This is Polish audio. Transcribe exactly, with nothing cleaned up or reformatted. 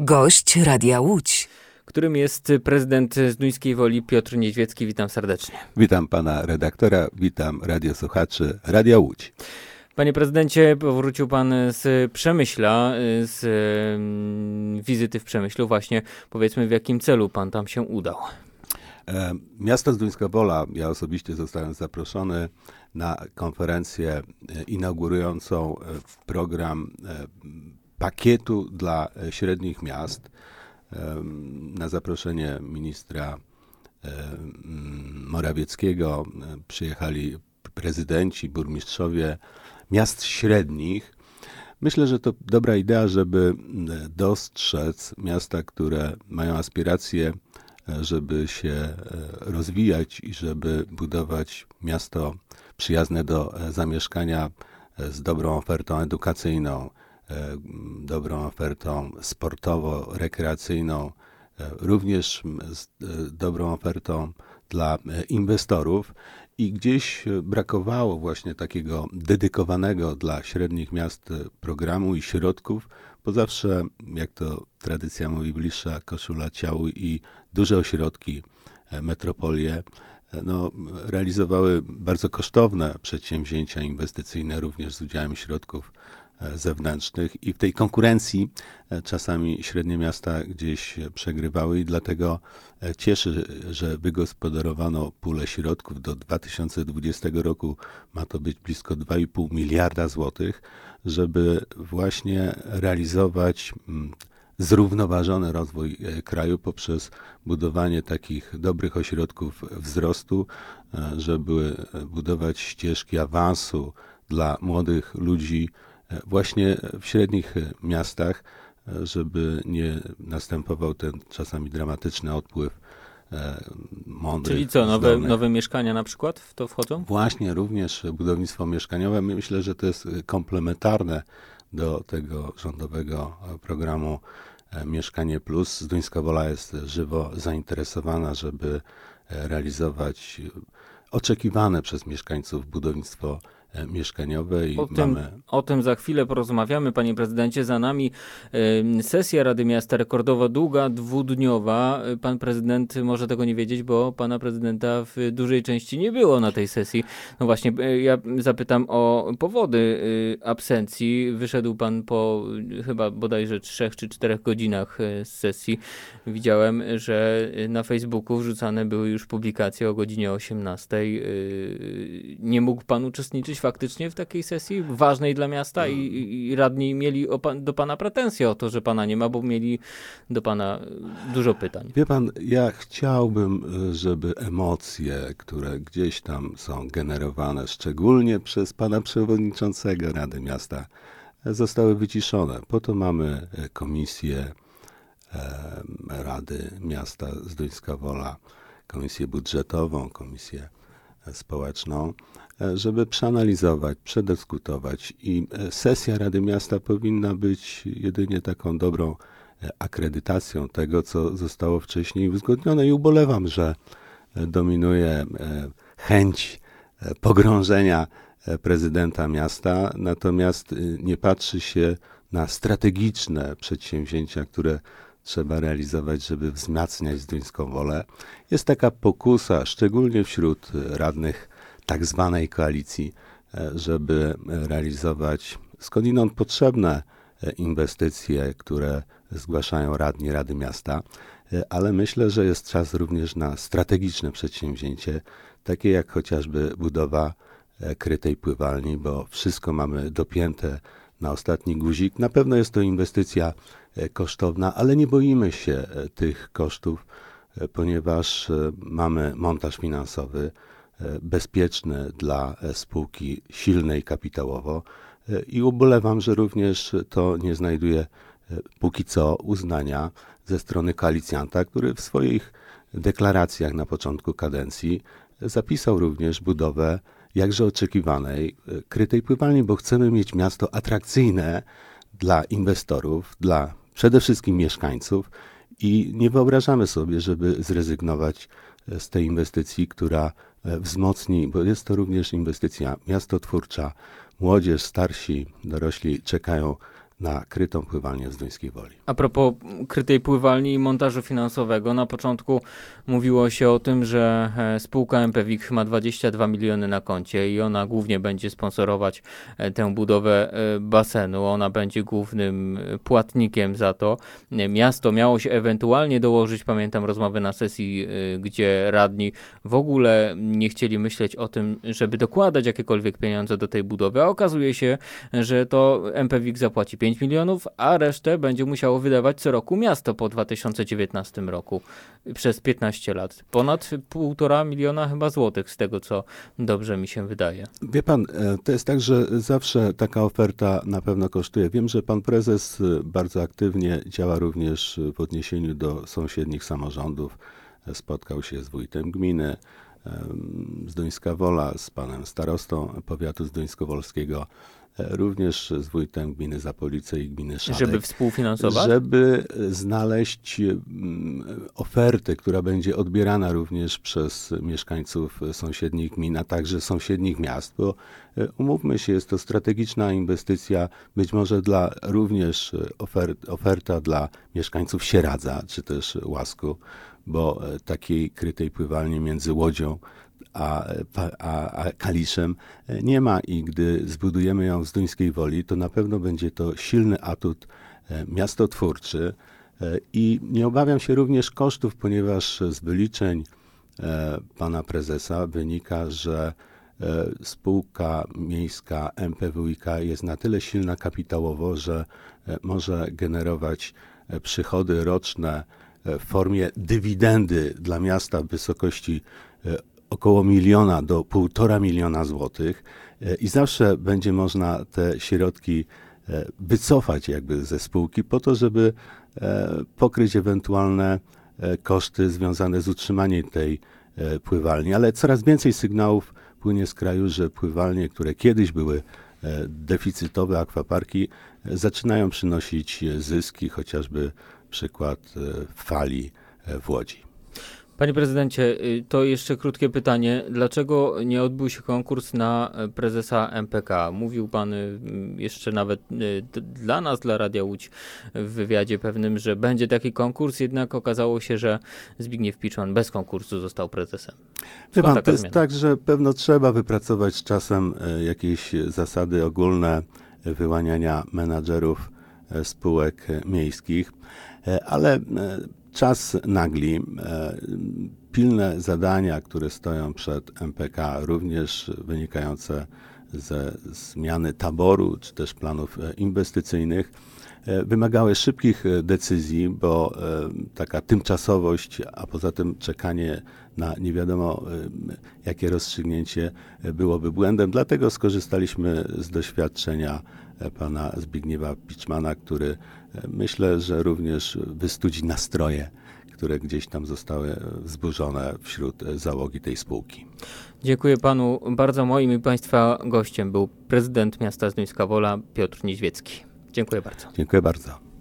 Gość Radia Łódź, którym jest prezydent Zduńskiej Woli Piotr Niedźwiecki. Witam serdecznie. Witam pana redaktora, witam radiosłuchaczy Radia Łódź. Panie prezydencie, powrócił pan z Przemyśla, z wizyty w Przemyślu. Właśnie powiedzmy, w jakim celu pan tam się udał. Miasto Zduńska Wola, ja osobiście zostałem zaproszony na konferencję inaugurującą program pakietu dla średnich miast. Na zaproszenie ministra Morawieckiego przyjechali prezydenci, burmistrzowie miast średnich. Myślę, że to dobra idea, żeby dostrzec miasta, które mają aspiracje, żeby się rozwijać i żeby budować miasto przyjazne do zamieszkania z dobrą ofertą edukacyjną, dobrą ofertą sportowo-rekreacyjną, również z dobrą ofertą dla inwestorów. I gdzieś brakowało właśnie takiego dedykowanego dla średnich miast programu i środków, bo zawsze, jak to tradycja mówi, bliższa koszula ciału i duże ośrodki, metropolie, no, realizowały bardzo kosztowne przedsięwzięcia inwestycyjne, również z udziałem środków zewnętrznych, i w tej konkurencji czasami średnie miasta gdzieś przegrywały i dlatego cieszy, że wygospodarowano pulę środków. Do dwa tysiące dwudziestego roku ma to być blisko dwa i pół miliarda złotych, żeby właśnie realizować zrównoważony rozwój kraju poprzez budowanie takich dobrych ośrodków wzrostu, żeby budować ścieżki awansu dla młodych ludzi właśnie w średnich miastach, żeby nie następował ten czasami dramatyczny odpływ mądrych. Czyli co, nowe, nowe mieszkania na przykład w to wchodzą? Właśnie, również budownictwo mieszkaniowe. Myślę, że to jest komplementarne do tego rządowego programu Mieszkanie Plus. Zduńska Wola jest żywo zainteresowana, żeby realizować oczekiwane przez mieszkańców budownictwo mieszkaniowe. I o, tym, mamy... o tym za chwilę porozmawiamy, panie prezydencie. Za nami y, sesja Rady Miasta rekordowo długa, dwudniowa. Pan prezydent może tego nie wiedzieć, bo pana prezydenta w dużej części nie było na tej sesji. No właśnie, y, ja zapytam o powody y, absencji. Wyszedł pan po y, chyba bodajże trzech czy czterech godzinach y, z sesji. Widziałem, że na Facebooku wrzucane były już publikacje o godzinie osiemnastej. Y, nie mógł pan uczestniczyć faktycznie w takiej sesji ważnej dla miasta i, i radni mieli o pan, do pana pretensje o to, że pana nie ma, bo mieli do pana dużo pytań. Wie pan, ja chciałbym, żeby emocje, które gdzieś tam są generowane, szczególnie przez pana przewodniczącego Rady Miasta, zostały wyciszone. Po to mamy komisję e, Rady Miasta Zduńska Wola, komisję budżetową, komisję społeczną, żeby przeanalizować, przedyskutować, i sesja Rady Miasta powinna być jedynie taką dobrą akredytacją tego, co zostało wcześniej uzgodnione, i ubolewam, że dominuje chęć pogrążenia prezydenta miasta, natomiast nie patrzy się na strategiczne przedsięwzięcia, które trzeba realizować, żeby wzmacniać Zduńską Wolę. Jest taka pokusa, szczególnie wśród radnych tak zwanej koalicji, żeby realizować skądinąd potrzebne inwestycje, które zgłaszają radni Rady Miasta, ale myślę, że jest czas również na strategiczne przedsięwzięcie, takie jak chociażby budowa krytej pływalni, bo wszystko mamy dopięte na ostatni guzik. Na pewno jest to inwestycja kosztowna, ale nie boimy się tych kosztów, ponieważ mamy montaż finansowy bezpieczny dla spółki silnej kapitałowo, i ubolewam, że również to nie znajduje póki co uznania ze strony koalicjanta, który w swoich deklaracjach na początku kadencji zapisał również budowę jakże oczekiwanej krytej pływalni, bo chcemy mieć miasto atrakcyjne dla inwestorów, dla przede wszystkim mieszkańców, i nie wyobrażamy sobie, żeby zrezygnować z tej inwestycji, która wzmocni, bo jest to również inwestycja miastotwórcza. Młodzież, starsi, dorośli czekają na krytą pływalnię w Zduńskiej Woli. A propos krytej pływalni i montażu finansowego, na początku mówiło się o tym, że spółka M P WIG ma dwadzieścia dwa miliony na koncie i ona głównie będzie sponsorować tę budowę basenu. Ona będzie głównym płatnikiem za to. Miasto miało się ewentualnie dołożyć, pamiętam rozmowy na sesji, gdzie radni w ogóle nie chcieli myśleć o tym, żeby dokładać jakiekolwiek pieniądze do tej budowy, a okazuje się, że to M P WIG zapłaci pięć milionów, a resztę będzie musiało wydawać co roku miasto po dwa tysiące dziewiętnastym roku przez piętnaście lat. Ponad półtora miliona chyba złotych z tego, co dobrze mi się wydaje. Wie pan, to jest tak, że zawsze taka oferta na pewno kosztuje. Wiem, że pan prezes bardzo aktywnie działa również w odniesieniu do sąsiednich samorządów. Spotkał się z wójtem gminy Zduńska Wola, z panem starostą powiatu zduńskowolskiego, również z wójtem gminy Zapolice i gminy Szadek. Żeby współfinansować? Żeby znaleźć ofertę, która będzie odbierana również przez mieszkańców sąsiednich gmin, a także sąsiednich miast, bo umówmy się, jest to strategiczna inwestycja, być może dla również ofert, oferta dla mieszkańców Sieradza, czy też Łasku, bo takiej krytej pływalni między Łodzią A, a, a Kaliszem nie ma i gdy zbudujemy ją w Zduńskiej Woli, to na pewno będzie to silny atut miastotwórczy i nie obawiam się również kosztów, ponieważ z wyliczeń pana prezesa wynika, że spółka miejska M P W I K jest na tyle silna kapitałowo, że może generować przychody roczne w formie dywidendy dla miasta w wysokości około miliona do półtora miliona złotych i zawsze będzie można te środki wycofać jakby ze spółki po to, żeby pokryć ewentualne koszty związane z utrzymaniem tej pływalni. Ale coraz więcej sygnałów płynie z kraju, że pływalnie, które kiedyś były deficytowe, akwaparki, zaczynają przynosić zyski, chociażby przykład Fali w Łodzi. Panie prezydencie, to jeszcze krótkie pytanie. Dlaczego nie odbył się konkurs na prezesa M P K? Mówił pan jeszcze nawet dla nas, dla Radia Łódź w wywiadzie pewnym, że będzie taki konkurs, jednak okazało się, że Zbigniew Piczman bez konkursu został prezesem. Wie pan, to jest tak, że pewno trzeba wypracować z czasem jakieś zasady ogólne wyłaniania menadżerów spółek miejskich, ale czas nagli. Pilne zadania, które stoją przed M P K, również wynikające ze zmiany taboru, czy też planów inwestycyjnych, wymagały szybkich decyzji, bo taka tymczasowość, a poza tym czekanie na nie wiadomo jakie rozstrzygnięcie byłoby błędem. Dlatego skorzystaliśmy z doświadczenia pana Zbigniewa Piczmana, który myślę, że również wystudzi nastroje, które gdzieś tam zostały wzburzone wśród załogi tej spółki. Dziękuję panu bardzo. Moim i państwa gościem był prezydent miasta Zduńska Wola Piotr Niedźwiecki. Dziękuję bardzo. Dziękuję bardzo.